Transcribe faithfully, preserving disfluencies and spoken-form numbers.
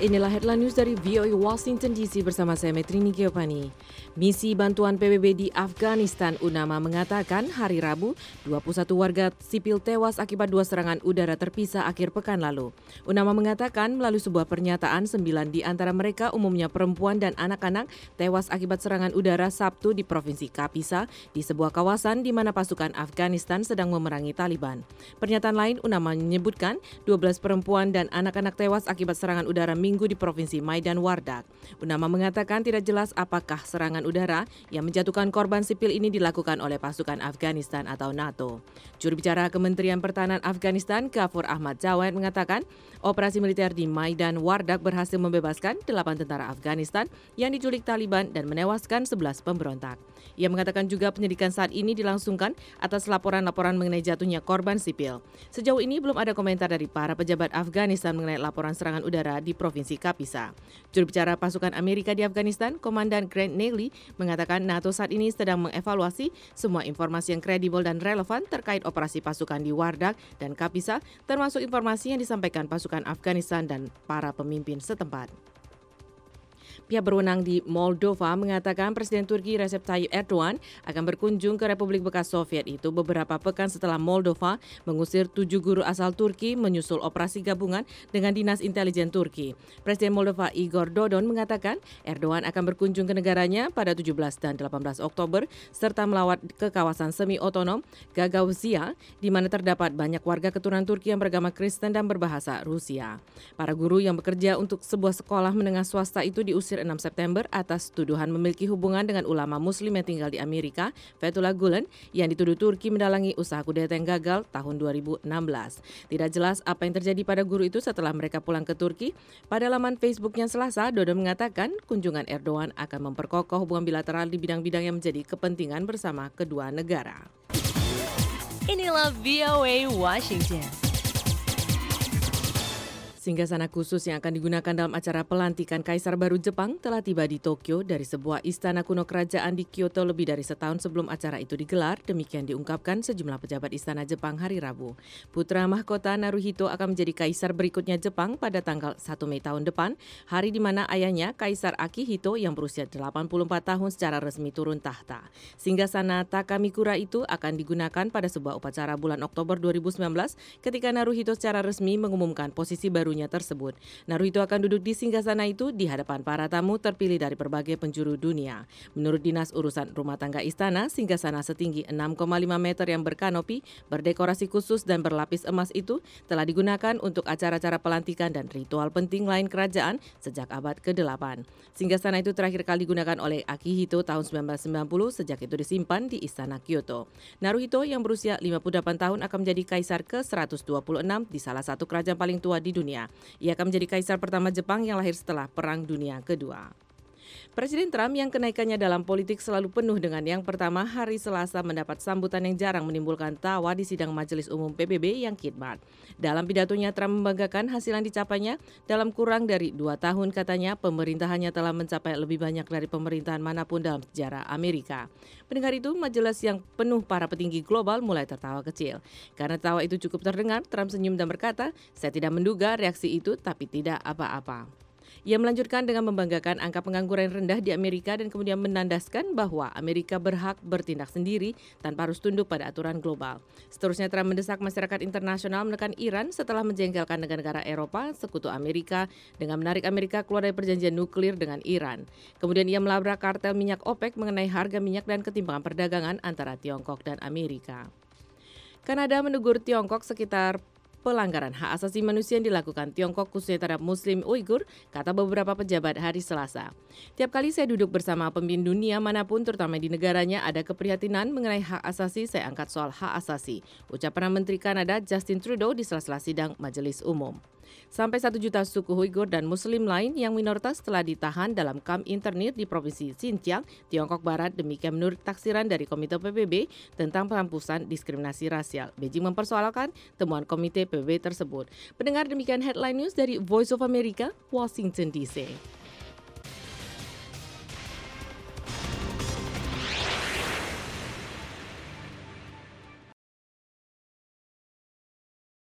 Inilah headline news dari V O A Washington D C bersama saya Metrini Giovanni. Misi bantuan P B B di Afghanistan UNAMA mengatakan hari Rabu dua puluh satu warga sipil tewas akibat dua serangan udara terpisah akhir pekan lalu. UNAMA mengatakan melalui sebuah pernyataan sembilan di antara mereka umumnya perempuan dan anak-anak tewas akibat serangan udara Sabtu di Provinsi Kapisa di sebuah kawasan di mana pasukan Afghanistan sedang memerangi Taliban. Pernyataan lain UNAMA menyebutkan dua belas perempuan dan anak-anak tewas akibat serangan udara Minggu di Provinsi Maidan Wardak. UNAMA mengatakan tidak jelas apakah serangan udara yang menjatuhkan korban sipil ini dilakukan oleh pasukan Afghanistan atau NATO. Juru bicara Kementerian Pertahanan Afghanistan, Ghafoor Ahmad Jawad, mengatakan operasi militer di Maidan Wardak berhasil membebaskan delapan tentara Afghanistan yang diculik Taliban dan menewaskan sebelas pemberontak. Ia mengatakan juga penyelidikan saat ini dilangsungkan atas laporan-laporan mengenai jatuhnya korban sipil. Sejauh ini belum ada komentar dari para pejabat Afghanistan mengenai laporan serangan udara di Provinsi Kapisa. Juru bicara pasukan Amerika di Afghanistan, Komandan Grant Neely, mengatakan NATO saat ini sedang mengevaluasi semua informasi yang kredibel dan relevan terkait operasi pasukan di Wardak dan Kapisa, termasuk informasi yang disampaikan pasukan Afghanistan dan para pemimpin setempat. Pihak berwenang di Moldova mengatakan Presiden Turki Recep Tayyip Erdogan akan berkunjung ke Republik bekas Soviet itu beberapa pekan setelah Moldova mengusir tujuh guru asal Turki menyusul operasi gabungan dengan Dinas Intelijen Turki. Presiden Moldova Igor Dodon mengatakan Erdogan akan berkunjung ke negaranya pada tujuh belas dan delapan belas Oktober serta melawat ke kawasan semi-otonom Gagauzia di mana terdapat banyak warga keturunan Turki yang beragama Kristen dan berbahasa Rusia. Para guru yang bekerja untuk sebuah sekolah menengah swasta itu diusir enam September atas tuduhan memiliki hubungan dengan ulama muslim yang tinggal di Amerika, Fethullah Gulen, yang dituduh Turki mendalangi usaha kudeta yang gagal tahun dua ribu enam belas. Tidak jelas apa yang terjadi pada guru itu setelah mereka pulang ke Turki. Pada laman Facebooknya Selasa, Dodon mengatakan kunjungan Erdogan akan memperkokoh hubungan bilateral di bidang-bidang yang menjadi kepentingan bersama kedua negara. Inilah V O A Washington. Singgasana khusus yang akan digunakan dalam acara pelantikan Kaisar baru Jepang telah tiba di Tokyo dari sebuah istana kuno kerajaan di Kyoto lebih dari setahun sebelum acara itu digelar, demikian diungkapkan sejumlah pejabat istana Jepang hari Rabu. Putra mahkota Naruhito akan menjadi kaisar berikutnya Jepang pada tanggal satu Mei tahun depan, hari di mana ayahnya Kaisar Akihito yang berusia delapan puluh empat tahun secara resmi turun tahta. Singgasana Takamikura itu akan digunakan pada sebuah upacara bulan Oktober dua ribu sembilan belas ketika Naruhito secara resmi mengumumkan posisi baru tersebut. Naruhito akan duduk di singgasana itu di hadapan para tamu terpilih dari berbagai penjuru dunia. Menurut Dinas Urusan Rumah Tangga Istana, singgasana setinggi enam koma lima meter yang berkanopi, berdekorasi khusus dan berlapis emas itu telah digunakan untuk acara-acara pelantikan dan ritual penting lain kerajaan sejak abad kedelapan. Singgasana itu terakhir kali digunakan oleh Akihito tahun sembilan belas sembilan puluh, sejak itu disimpan di Istana Kyoto. Naruhito yang berusia lima puluh delapan tahun akan menjadi kaisar ke seratus dua puluh enam di salah satu kerajaan paling tua di dunia. Ia akan menjadi kaisar pertama Jepang yang lahir setelah Perang Dunia Kedua. Presiden Trump yang kenaikannya dalam politik selalu penuh dengan yang pertama hari Selasa mendapat sambutan yang jarang menimbulkan tawa di sidang Majelis Umum P B B yang khidmat. Dalam pidatonya Trump membanggakan hasil yang dicapainya dalam kurang dari dua tahun, katanya pemerintahannya telah mencapai lebih banyak dari pemerintahan manapun dalam sejarah Amerika. Mendengar itu, majelis yang penuh para petinggi global mulai tertawa kecil. Karena tawa itu cukup terdengar, Trump senyum dan berkata, "Saya tidak menduga reaksi itu, tapi tidak apa-apa." Ia melanjutkan dengan membanggakan angka pengangguran rendah di Amerika dan kemudian menandaskan bahwa Amerika berhak bertindak sendiri tanpa harus tunduk pada aturan global. Seterusnya Trump mendesak masyarakat internasional menekan Iran setelah menjengkelkan negara-negara Eropa sekutu Amerika dengan menarik Amerika keluar dari perjanjian nuklir dengan Iran. Kemudian ia melabrak kartel minyak OPEC mengenai harga minyak dan ketimpangan perdagangan antara Tiongkok dan Amerika. Kanada menegur Tiongkok sekitar pelanggaran hak asasi manusia yang dilakukan Tiongkok khususnya terhadap Muslim Uighur, kata beberapa pejabat hari Selasa. Tiap kali saya duduk bersama pemimpin dunia manapun, terutama di negaranya ada keprihatinan mengenai hak asasi, saya angkat soal hak asasi, ucapan Menteri Kanada Justin Trudeau di sela-sela sidang Majelis Umum. Sampai satu juta suku Uighur dan Muslim lain yang minoritas telah ditahan dalam kamp internir di Provinsi Xinjiang, Tiongkok Barat, demikian menurut taksiran dari Komite P B B tentang penghapusan diskriminasi rasial. Beijing mempersoalkan temuan Komite P B B tersebut. Pendengar, demikian headline news dari Voice of America, Washington D C.